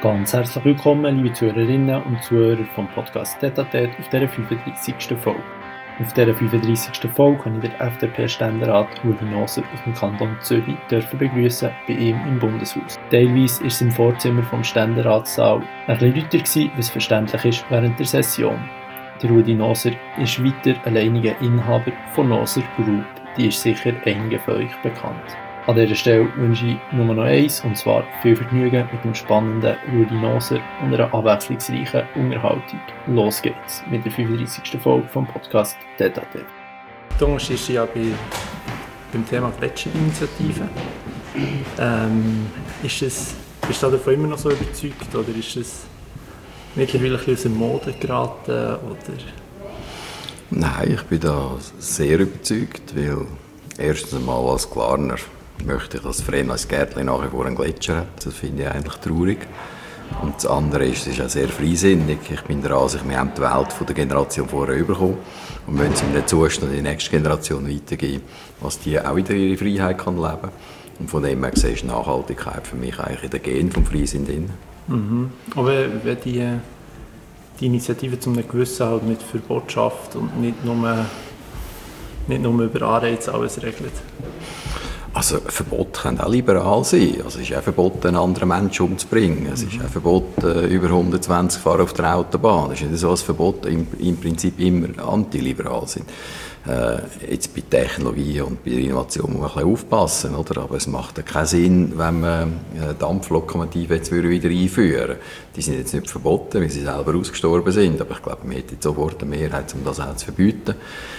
Ganz herzlich willkommen, liebe Zuhörerinnen und Zuhörer vom Podcast «Tête à Tête» auf dieser 35. Folge. Auf dieser 35. Folge kann ich den FDP-Ständerat Ruedi Noser aus dem Kanton Zürich begrüßen bei ihm im Bundeshaus. Teilweise war es im Vorzimmer vom Ständeratssaal ein bisschen lauter, was verständlich ist während der Session. Der Ruedi Noser ist weiter alleiniger Inhaber von Noser Group. Die ist sicher einigen von euch bekannt. An dieser Stelle wünsche ich nur noch eins, und zwar viel Vergnügen mit dem spannenden Ruedi Noser und einer abwechslungsreichen Unterhaltung. Los geht's mit der 35. Folge vom Podcast «Tête à Tête». Thomas ist ja beim Thema Gletscherinitiative. Bist du davon immer noch so überzeugt, oder ist es mittlerweile ein bisschen aus der Mode geraten? Oder? Nein, ich bin da sehr überzeugt, weil erstens einmal als Glarner möchte ich, dass Vrenla's Gärtli nach wie vor einen Gletscher hat. Das finde ich eigentlich traurig. Und das andere ist, es ist auch sehr freisinnig. Ich bin der Ansicht, wir haben die Welt von der Generation vorher bekommen und wollen sie in den Zustand in die nächste Generation weitergeben, dass die auch wieder ihre Freiheit kann leben kann. Und von dem her gesehen ist Nachhaltigkeit für mich eigentlich in den Genen vom Freisinn drin. Mhm. Aber wenn die Initiative zu einem gewissen halt mit Verbot schafft und nicht nur über Anreize alles regelt? Also Verbote können auch liberal sein. Also es ist auch verboten, einen anderen Menschen umzubringen. Es ist auch verboten, über 120 fahren auf der Autobahn. Es ist nicht so, dass Verbote im Prinzip immer antiliberal sind. Jetzt bei Technologie und bei Innovation muss man ein bisschen aufpassen, oder? Aber es macht keinen Sinn, wenn man Dampflokomotiven jetzt wieder einführen würde. Die sind jetzt nicht verboten, weil sie selber ausgestorben sind. Aber ich glaube, man hätte jetzt sofort eine Mehrheit, um das auch zu verbieten.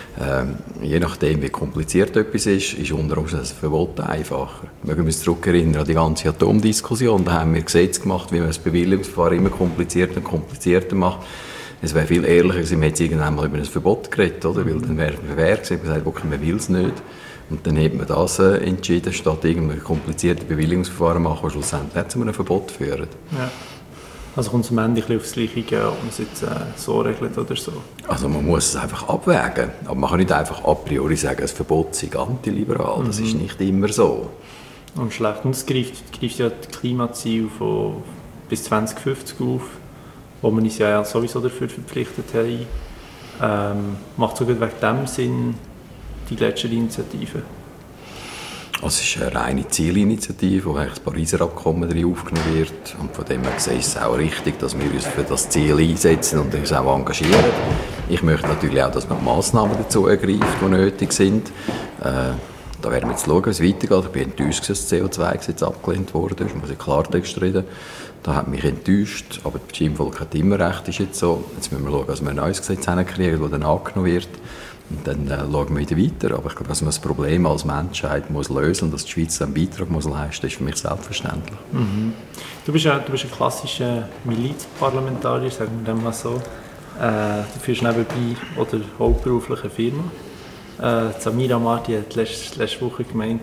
Je nachdem, wie kompliziert etwas ist unter Umständen das Verbot einfacher. Wir müssen uns zurückerinnern an die ganze Atomdiskussion. Da haben wir Gesetze gemacht, wie man das Bewilligungsverfahren immer komplizierter und komplizierter macht. Es wäre viel ehrlicher gewesen, man hätte irgendwann mal über ein Verbot geredet, oder? Weil dann wäre man gewesen, man sagt, okay, man will es nicht. Und dann hätte man das entschieden, statt irgendein kompliziertes Bewilligungsverfahren machen, das schlussendlich zu einem Verbot führt. Ja. Also kommt es am Ende aufs Gleiche gehen, ob man es jetzt so regelt oder so? Also man muss es einfach abwägen. Aber man kann nicht einfach a priori sagen, ein Verbot sei antiliberal. Das ist nicht immer so. Und schlecht. Und es greift ja das Klimaziel von bis 2050 auf, wo wir uns ja sowieso dafür verpflichtet haben. Macht sogar wegen dem Sinn die Gletscherinitiative? Also es ist eine reine Zielinitiative, wo das Pariser Abkommen drin aufgenommen wird. Und von dem her gesehen ist es auch richtig, dass wir uns für das Ziel einsetzen und uns auch engagieren. Ich möchte natürlich auch, dass man Massnahmen dazu ergreift, die nötig sind. Da werden wir jetzt schauen, wie es weitergeht. Ich bin enttäuscht, dass das CO2-Gesetz abgelehnt wurde. Das muss ich Klartext reden. Das hat mich enttäuscht, aber das Stimmvolk hat immer recht, ist jetzt so. Jetzt müssen wir schauen, dass wir ein neues Gesetz hinkriegen, das dann angenommen wird. Und dann schauen wir wieder weiter. Aber ich glaube, dass man das Problem als Menschheit muss lösen und dass die Schweiz einen Beitrag muss leisten, ist für mich selbstverständlich. Mhm. Du bist ein klassischer Milizparlamentarier, sagen wir mal so. Du führst nebenbei oder hauptberuflich eine Firma. Samira Marti hat letzte Woche gemeint,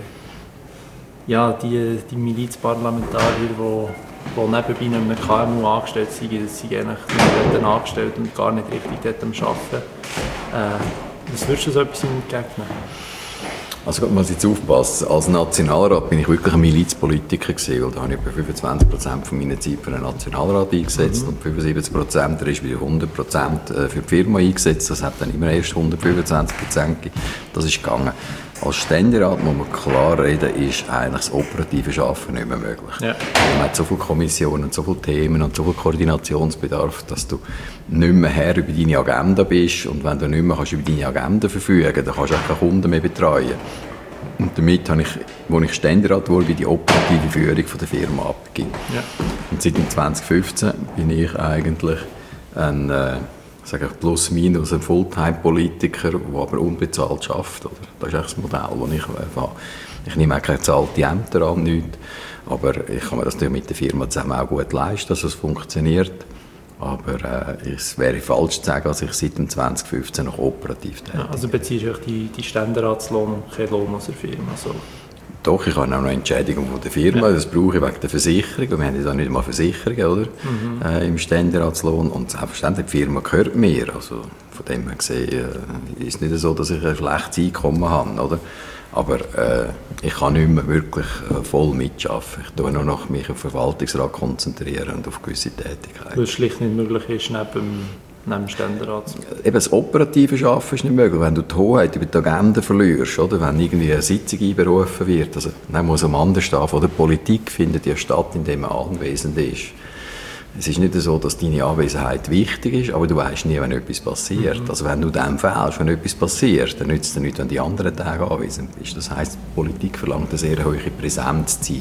die Milizparlamentarier, die nebenbei nicht mehr KMU angestellt sind, sind eigentlich dort angestellt und gar nicht richtig dort am Arbeiten. Was würdest du so etwas entgegnen? Also man muss jetzt aufpassen. Als Nationalrat bin ich wirklich ein Milizpolitiker gewesen, weil da habe ich etwa 25% von meiner Zeit für den Nationalrat eingesetzt und 75% der ist wieder 100% für die Firma eingesetzt. Das hat dann immer erst 125% gegeben. Das ist gegangen. Als Ständerat muss man klar reden, ist eigentlich das operative Arbeiten nicht mehr möglich. Ja. Man hat so viele Kommissionen und so viele Themen und so viel Koordinationsbedarf, dass du nicht mehr Herr über deine Agenda bist. Und wenn du nicht mehr über deine Agenda verfügen kannst, dann kannst du auch keine Kunden mehr betreuen. Und damit habe ich, als ich Ständerat wurde, die operative Führung von der Firma abgegeben. Ja. Und seit 2015 bin ich eigentlich ein plus minus ein Fulltime-Politiker, der aber unbezahlt arbeitet. Oder? Das ist eigentlich das Modell, das ich fahre. Ich nehme auch keine bezahlte Ämter an, nichts. Aber ich kann mir das mit der Firma zusammen auch gut leisten, dass es funktioniert. Aber es wäre falsch zu sagen, dass ich seit 2015 noch operativ tätig bin. Also beziehst du die Ständeratslohn und keinen Lohn aus der Firma? So. Doch, ich habe auch noch Entschädigung von der Firma, das brauche ich wegen der Versicherung. Wir haben ja da nicht mal Versicherungen, oder? Im Ständeratslohn. Und selbstverständlich, die Firma gehört mir. Also von dem her gesehen ist es nicht so, dass ich ein schlechtes Einkommen habe, oder? Aber ich kann nicht mehr wirklich voll mitarbeiten. Ich tue nur noch mich auf den Verwaltungsrat konzentrieren und auf gewisse Tätigkeiten. Weil es schlicht nicht möglich ist, neben dem Ständerat. Eben das operative Arbeiten ist nicht möglich, wenn du die Hoheit über die Agenda verlierst, oder? Wenn irgendwie eine Sitzung einberufen wird. Also, dann muss am anderen stehen. Oder Politik findet ja statt, indem man anwesend ist. Es ist nicht so, dass deine Anwesenheit wichtig ist, aber du weißt nie, wenn etwas passiert. Also wenn du dem fehlst, wenn etwas passiert, dann nützt es dir nicht, wenn du die anderen Tage anwesend bist. Das heisst, Politik verlangt eine sehr hohe Präsenzzeit.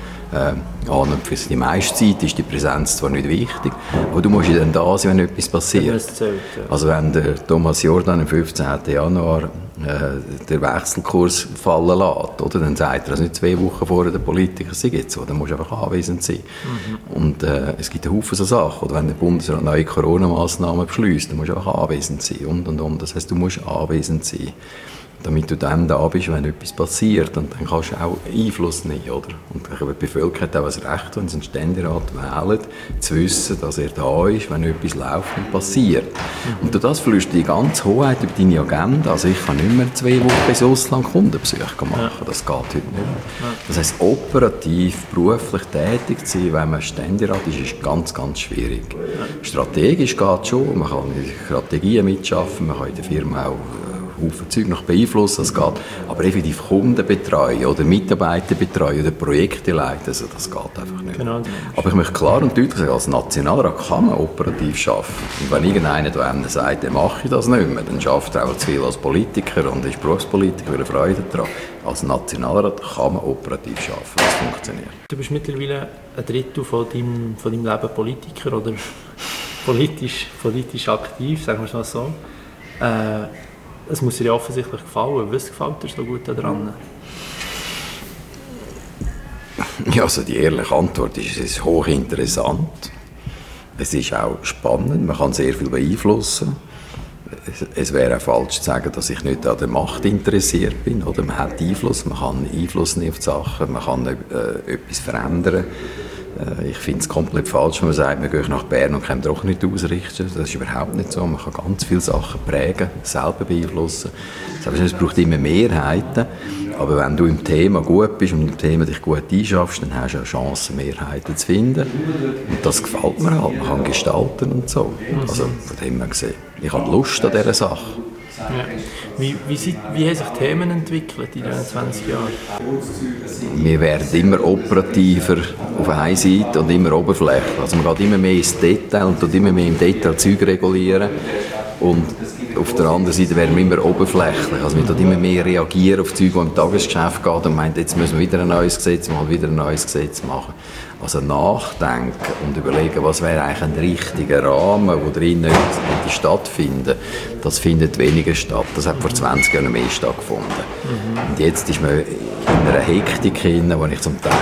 An und für die meiste Zeit ist die Präsenz zwar nicht wichtig, aber du musst ja dann da sein, wenn etwas passiert. Zählt, ja. Also wenn der Thomas Jordan am 15. Januar den Wechselkurs fallen lässt, oder, dann sagt er, also nicht 2 Wochen vorher der Politiker sei jetzt so, dann musst du einfach anwesend sein. Und es gibt einen Haufen so Sachen, oder wenn der Bundesrat neue Corona-Massnahmen beschließt, dann musst du einfach anwesend sein und. Das heisst, du musst anwesend sein, damit du dann da bist, wenn etwas passiert. Und dann kannst du auch Einfluss nehmen, oder? Und die Bevölkerung hat auch ein Recht, wenn sie einen Ständerat wählen, zu wissen, dass er da ist, wenn etwas läuft und passiert. Und durch das verlierst du die ganze Hoheit über deine Agenda. Also ich kann nicht mehr 2 Wochen ins Ausland Kundenbesuche machen. Das geht heute nicht mehr. Das heisst, operativ, beruflich tätig zu sein, wenn man Ständerat ist ganz, ganz schwierig. Strategisch geht es schon. Man kann in Strategien mitschaffen, man kann in der Firma auch Haufen Zeug noch beeinflussen, das geht. Aber effektiv Kunden betreuen oder Mitarbeiter betreuen oder Projekte leiten, also das geht einfach nicht. Genau. Aber ich möchte klar und deutlich sagen, als Nationalrat kann man operativ arbeiten. Und wenn irgendeiner da einem sagt, dann mache ich das nicht mehr, dann schafft er auch zu viel als Politiker und ist Berufspolitiker, weil er Freude daran. Als Nationalrat kann man operativ arbeiten, das funktioniert. Du bist mittlerweile ein Drittel von deinem Leben Politiker oder politisch aktiv, sagen wir es mal so. Es muss dir ja offensichtlich gefallen. Was gefällt dir so gut daran? Ja, also die ehrliche Antwort ist, es ist hochinteressant. Es ist auch spannend, man kann sehr viel beeinflussen. Es wäre auch falsch zu sagen, dass ich nicht an der Macht interessiert bin. Oder man hat Einfluss, man kann Einfluss nehmen auf die Sachen, man kann etwas verändern. Ich finde es komplett falsch, wenn man sagt, wir gehen nach Bern und können doch nicht ausrichten. Das ist überhaupt nicht so. Man kann ganz viele Sachen prägen, selber beeinflussen. Es braucht immer Mehrheiten. Aber wenn du im Thema gut bist und im Thema dich gut einschaffst, dann hast du eine Chance, Mehrheiten zu finden. Und das gefällt mir halt. Man kann gestalten und so. Also von dem her gesehen. Ich habe Lust an dieser Sache. Ja. Wie haben sich Themen entwickelt in diesen 20 Jahren? Wir werden immer operativer auf einer Seite und immer oberflächlich. Also man geht immer mehr ins Detail und tut immer mehr im Detail Zeug regulieren. Und auf der anderen Seite werden wir immer oberflächlich. Also wir tun immer mehr reagieren auf Zeug, die im Tagesgeschäft geht und meint, jetzt müssen wir wieder ein neues Gesetz machen, wieder ein neues Gesetz machen. Also nachdenken und überlegen, was wäre eigentlich ein richtiger Rahmen, wo drinnen stattfinden, das findet weniger statt. Das hat vor 20 Jahren mehr stattgefunden. Und jetzt ist man in einer Hektik hinein, die ich zum Teil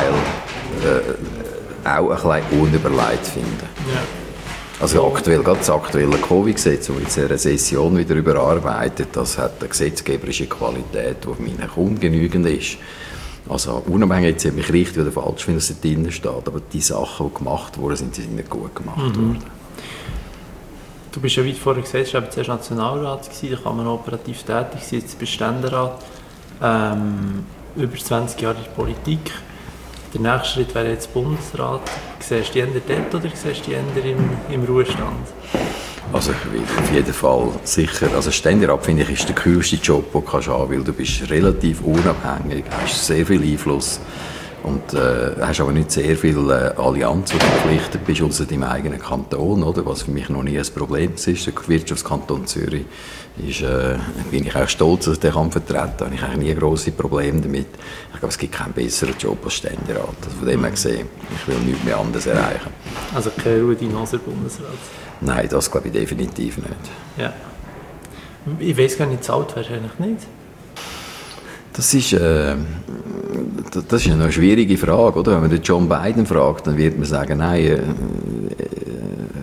auch ein bisschen unüberlegt finde. Ja. Also aktuell, gerade das aktuelle Covid-Gesetz, das wir jetzt in einer Session wieder überarbeitet, das hat eine gesetzgeberische Qualität, die für mich ungenügend ist. Also unabhängig, jetzt mich richtig oder falsch finde, dass es drin steht, aber die Sachen, die gemacht wurden, sind nicht gut gemacht worden. Du bist ja, wie du vorher gesagt hast, aber zuerst Nationalrat gewesen, da kann man operativ tätig sein, jetzt bist du Ständerat, über 20 Jahre in der Politik. Der nächste Schritt wäre jetzt Bundesrat. Siehst du die dort oder siehst du die im Ruhestand? Also ich will auf jeden Fall sicher, also Ständerat finde ich ist der kühlste Job, den du haben kannst, weil du bist relativ unabhängig, hast sehr viel Einfluss und hast aber nicht sehr viel Allianz, wo du verpflichtet bist, außer deinem eigenen Kanton, oder? Was für mich noch nie ein Problem ist. Der Wirtschaftskanton Zürich ist, bin ich auch stolz, dass ich den vertreten kann. Da habe ich eigentlich nie grosse Probleme damit. Ich glaube, es gibt keinen besseren Job als Ständerat. Also von dem her gesehen, ich will nichts mehr anderes erreichen. Also kein Rudi Noser Bundesrat? Nein, das glaube ich definitiv nicht. Ja. Ich weiss gar nicht, zahlt wahrscheinlich nicht. Das ist eine schwierige Frage, oder? Wenn man den John Biden fragt, dann wird man sagen, nein,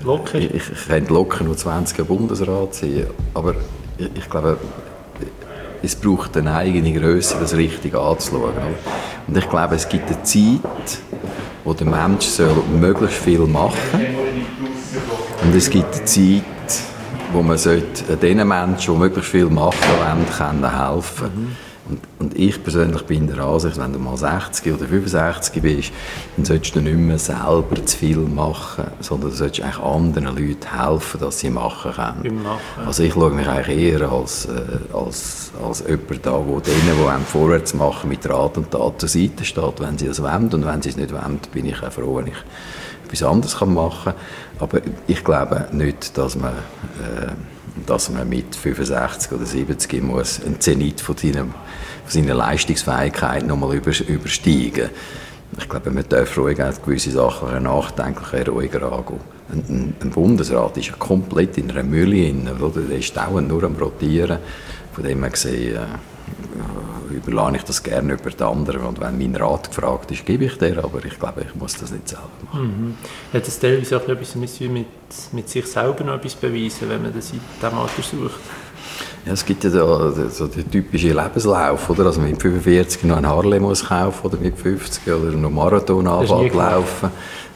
ich könnte locker nur 20 Jahre Bundesrat sein. Aber ich glaube, es braucht eine eigene Grösse, das richtig anzuschauen. Und ich glaube, es gibt eine Zeit, wo der Mensch soll möglichst viel machen soll. Und es gibt eine Zeit, wo man den Menschen, die möglichst viel machen wollen, helfen kann. Und ich persönlich bin der Ansicht, wenn du mal 60 oder 65 bist, dann solltest du nicht mehr selber zu viel machen, sondern du solltest eigentlich anderen Leuten helfen, dass sie machen können. Also ich schaue mich eigentlich eher als jemand da, der denen, die einem vorwärts machen, mit Rat und Tat zur Seite steht, wenn sie es wollen. Und wenn sie es nicht wollen, bin ich auch froh, wenn ich etwas anderes machen kann. Aber ich glaube nicht, dass man mit 65 oder 70 muss einen Zenit von seiner Leistungsfähigkeit nochmal übersteigen. Ich glaube, man darf ruhig auch gewisse Sachen nachdenklich ruhiger angehen. Ein Bundesrat ist ja komplett in einer Mühle drin, oder? Der ist dauernd nur am Rotieren. Von dem her gesehen, überlasse ich das gerne über die anderen. Und wenn mein Rat gefragt ist, gebe ich dir, aber ich glaube, ich muss das nicht selber machen. Hat das teilweise auch etwas mit sich selber noch etwas beweisen, wenn man das in diesem Alter sucht? Ja, es gibt ja so den typischen Lebenslauf, oder? Also mit 45 noch ein Harley muss kaufen oder mit 50 oder noch Marathon laufen.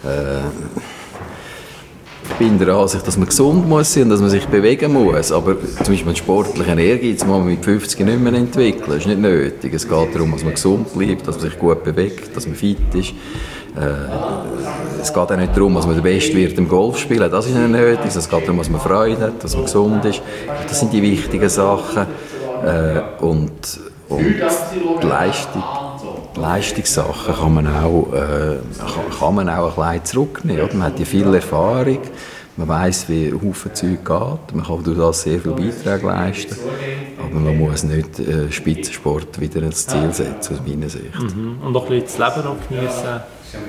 Ich bin der Ansicht, dass man gesund muss sein und dass man sich bewegen muss. Aber zum Beispiel einen sportlichen Ehrgeiz muss man mit 50 nicht mehr entwickeln. Das ist nicht nötig. Es geht darum, dass man gesund bleibt, dass man sich gut bewegt, dass man fit ist. Es geht auch nicht darum, dass man der Beste wird im Golfspielen. Das ist nicht nötig. Es geht darum, dass man Freude hat, dass man gesund ist. Das sind die wichtigen Sachen. Und die Leistungssachen kann man auch ein bisschen zurücknehmen. Oder? Man hat ja viel Erfahrung, man weiss, wie Haufen Zeug geht, man kann durch das sehr viele Beiträge leisten, aber man muss nicht Spitzensport wieder ins Ziel setzen, aus meiner Sicht. Und auch ein bisschen das Leben noch genießen.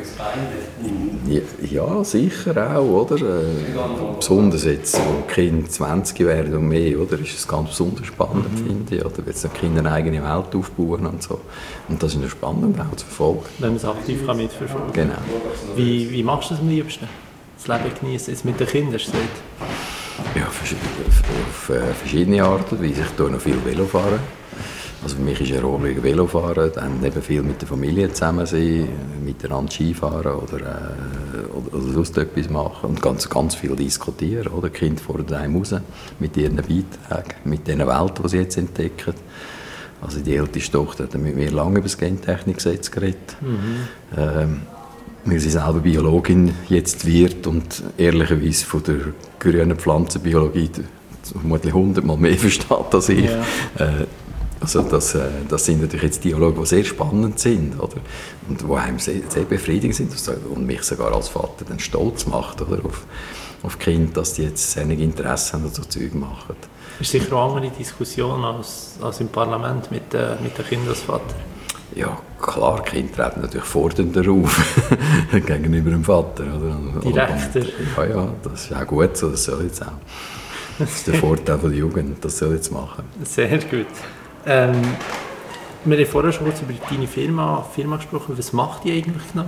Ja, sicher auch, oder? Besonders jetzt, wo die Kinder 20 werden und mehr, oder? Ist es ganz besonders spannend, finde ich, oder? Wenn die Kinder eine eigene Welt aufbauen und so. Und das ist spannend auch zu verfolgen. Wenn man es aktiv mitverfolgen kann. Genau. Wie machst du das am liebsten? Das Leben genießen, jetzt mit den Kindern, hast du gesagt? Ja, auf verschiedene Arten und Weise. Ich tue noch viel Velo fahren. Also für mich ist eine Rolle Velofahren, dann eben viel mit der Familie zusammen sein, miteinander Skifahren oder sonst etwas machen und ganz viel diskutieren. Oder? Die Kinder fordern einem raus mit ihren Beiträgen, mit den Welten, die sie jetzt entdecken. Also die älteste Tochter hat mit mir lange über das Gentechnikgesetz geredet. Weil sie selber Biologin jetzt wird und ehrlicherweise von der grünen Pflanzenbiologie vermutlich 100-mal mehr versteht als ich. Ja. Also das sind natürlich jetzt Dialoge, die sehr spannend sind, oder? Und die einem sehr, sehr befriedigend sind und mich sogar als Vater dann stolz macht, oder? Auf die Kinder, dass die jetzt sehr Interesse haben und so Zeug machen. Das ist sicher auch eine andere Diskussion als im Parlament mit den Kindern als Vater. Ja, klar, die Kinder treten natürlich fordernder auf gegenüber dem Vater. Oder? Direkter. Ja, das ist auch gut so, das soll jetzt auch. Das ist der Vorteil der Jugend, das soll jetzt machen. Sehr gut. Wir haben vorher schon kurz über deine Firma gesprochen. Was macht die eigentlich genau?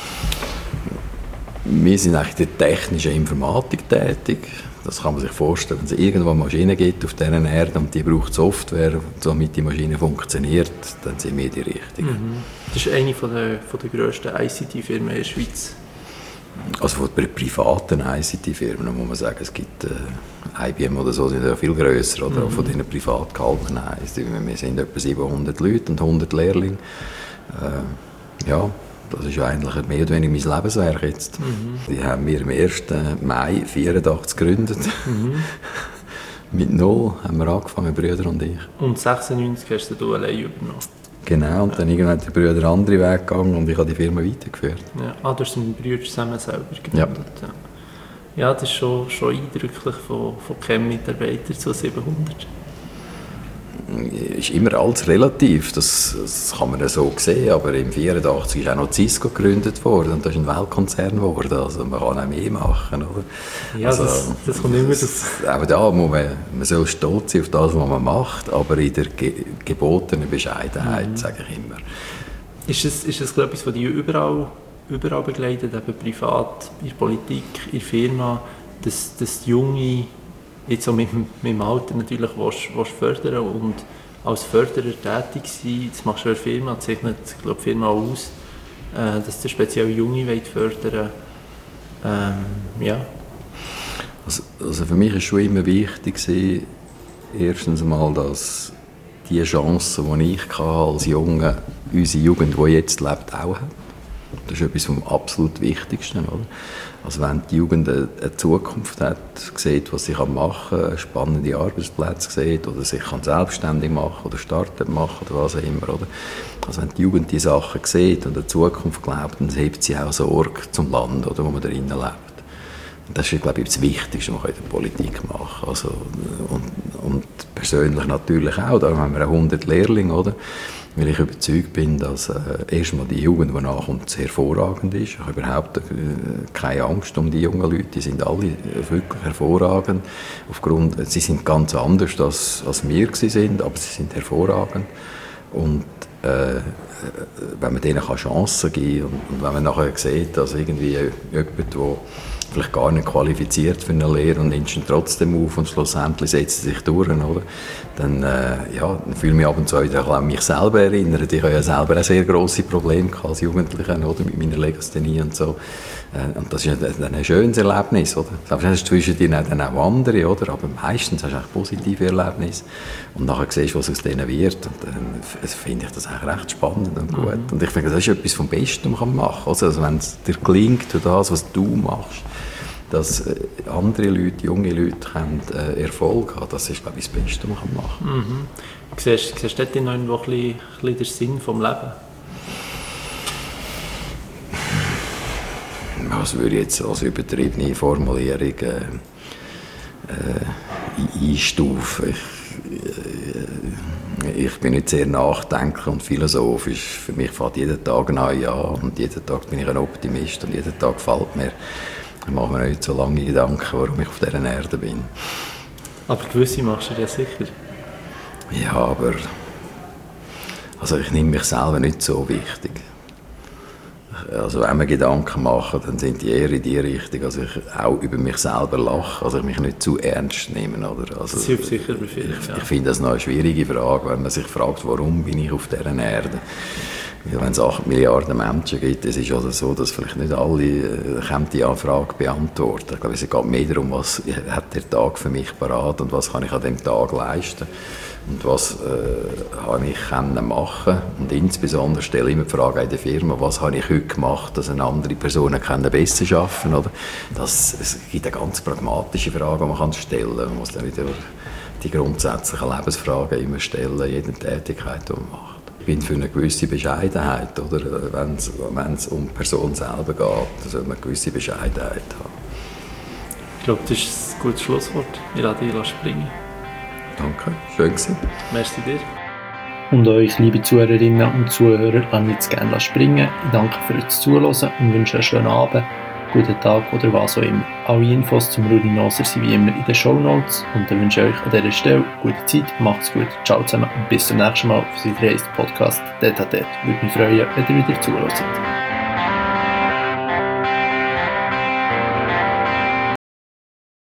Wir sind eigentlich in der technischen Informatik tätig. Das kann man sich vorstellen, wenn es irgendwo eine Maschine gibt auf dieser Erde und die braucht Software, damit die Maschine funktioniert, dann sind wir die Richtigen. Das ist eine der grössten ICT-Firmen in der Schweiz. Also von privaten ICT-Firmen muss man sagen, es gibt IBM oder so, sind ja viel grösser, oder auch von diesen privat gehaltenen. Wir sind etwa 700 Leute und 100 Lehrlinge. Ja, das ist eigentlich mehr oder weniger mein Lebenswerk jetzt. Die haben wir am 1. Mai 1984 gegründet. Mit 0 haben wir angefangen, Brüder und ich. Und 96 hast du allein übernommen? Genau, und dann irgendwann sind die Brüder andere Wege gegangen und ich habe die Firma weitergeführt. Ja, du hast den Brüder zusammen selber gegründet. Ja, das ist schon eindrücklich von keinem Mitarbeiter zu 700. Ist immer alles relativ, das kann man ja so sehen, aber im 1984 ist auch noch Cisco gegründet worden und das ist ein Weltkonzern geworden, also man kann auch mehr machen, oder? Ja, also, das kommt immer das. Aber da muss man soll stolz sein auf das, was man macht, aber in der gebotenen Bescheidenheit, sage ich immer. Ist das etwas, was dich überall begleitet, eben privat, in der Politik, in der Firma, dass die Junge jetzt auch mit dem Alter natürlich fördern und als Förderer tätig sein. Das machst du in der Firma, das zeichnet die Firma auch aus, dass du speziell Junge fördern wollt. Ja. Also für mich war schon immer wichtig, erstens mal, dass die Chancen, die ich als Junge, unsere Jugend, die jetzt lebt, auch hat. Das ist etwas vom absolut Wichtigsten. Oder? Also wenn die Jugend eine Zukunft hat, sieht, was sie machen kann, spannende Arbeitsplätze sieht oder sich selbstständig machen oder Start-up machen oder was auch immer. Oder? Also wenn die Jugend diese Sachen sieht und an die Zukunft glaubt, dann hebt sie auch Sorge zum Land, oder, wo man darin lebt. Das ist, glaube ich, das Wichtigste, was man in der Politik machen kann. Also, und persönlich natürlich auch. Da haben wir 100 Lehrlinge, oder? Weil ich überzeugt bin, dass erstmal die Jugend, die nachkommt, sehr hervorragend ist. Ich habe überhaupt keine Angst um die jungen Leute. Die sind alle wirklich hervorragend. Sie sind ganz anders, als wir sind, aber sie sind hervorragend. Und wenn man denen Chancen geben kann und wenn man nachher sieht, dass irgendwie jemand, der vielleicht gar nicht qualifiziert für eine Lehre und nimmt ihn trotzdem auf und schlussendlich setzt er sich durch, oder? Dann fühle ich mich ab und zu wieder an mich selber erinnern. Ich habe ja selber auch sehr grosse Probleme als Jugendlicher, oder? Mit meiner Legasthenie und so. Und das ist ein schönes Erlebnis, oder? Selbst zwischen dir dann auch andere, oder? Aber meistens hast du eigentlich positive Erlebnisse. Und nachher siehst du, was aus denen wird. Und dann finde ich das eigentlich recht spannend und gut. Und ich finde, das ist etwas vom Besten, was man machen kann. Also wenn es dir gelingt, das, was du machst, dass andere Leute, junge Leute können, Erfolg haben, das ist, glaube ich, das Beste, was man machen kann. Mhm. Siehst du dort noch irgendwo ein bisschen den Sinn vom Leben? Das würde ich jetzt als übertriebene Formulierung einstufen. Ich bin nicht sehr nachdenklich und philosophisch. Für mich fängt jeden Tag neu an und jeden Tag bin ich ein Optimist und jeden Tag gefällt mir. Ich mache mir nicht so lange Gedanken, warum ich auf dieser Erde bin. Aber gewisse machst du dir ja sicher. Ja, aber also ich nehme mich selber nicht so wichtig. Also wenn wir Gedanken machen, dann sind die eher in die Richtung, also ich auch über mich selber lache, also ich mich nicht zu ernst nehme. Oder? Also, das hilft sicher bei vielen. Ich finde das noch eine schwierige Frage, wenn man sich fragt, warum bin ich auf dieser Erde? Wenn es 8 Milliarden Menschen gibt, es ist also so, dass vielleicht nicht alle die Frage beantworten. Ich glaube, es geht mehr darum, was hat der Tag für mich parat und was kann ich an dem Tag leisten und was habe ich machen. Und insbesondere stelle ich mir die Frage in der Firma, was habe ich heute gemacht, dass eine andere Personen besser arbeiten können. Es gibt eine ganz pragmatische Frage, die man stellen kann. Man muss dann wieder die grundsätzlichen Lebensfragen immer stellen, jede Tätigkeit, die man macht. Ich bin für eine gewisse Bescheidenheit, oder? Wenn es um die Person selber geht, dann soll man eine gewisse Bescheidenheit haben. Ich glaube, das ist ein gutes Schlusswort. Ich lasse dich springen. Danke, schön gewesen. Merci dir. Und euch, liebe Zuhörerinnen und Zuhörer, lasse ich jetzt gerne springen. Ich danke für das Zuhören und wünsche einen schönen Abend, guten Tag oder was auch immer. Alle Infos zum Rudi Noser sind wie immer in den Shownotes und dann wünsche ich euch an dieser Stelle gute Zeit, macht's gut, ciao zusammen und bis zum nächsten Mal für den Podcast Tête à Tête. Würde mich freuen, wenn ihr wieder zuhört.